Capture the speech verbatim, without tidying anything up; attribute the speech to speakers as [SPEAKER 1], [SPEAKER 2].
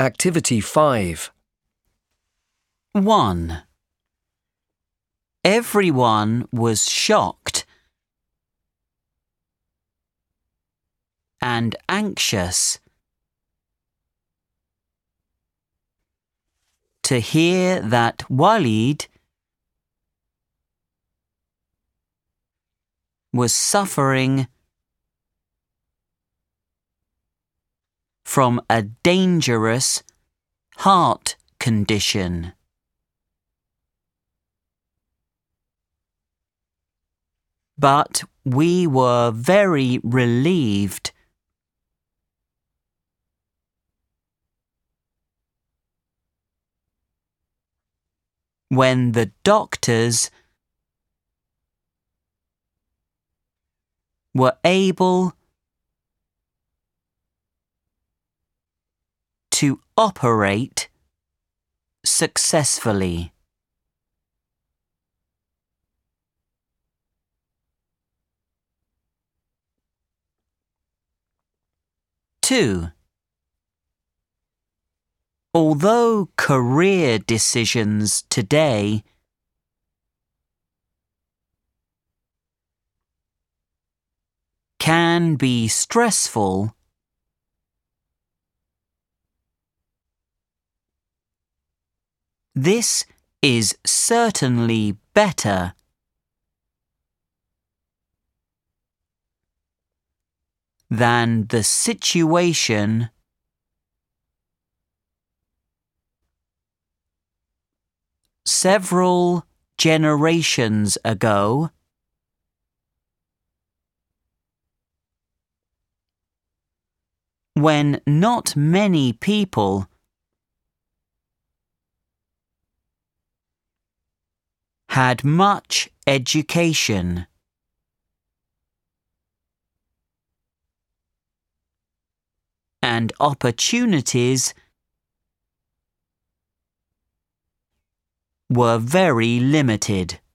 [SPEAKER 1] Activity five.
[SPEAKER 2] one. Everyone was shocked and anxious to hear that Walid was suffering from a dangerous heart condition. But we were very relieved when the doctors were able to operate successfully. two. Although career decisions today can be stressful, this is certainly better than the situation several generations ago when not many people had much education. And opportunities were very limited.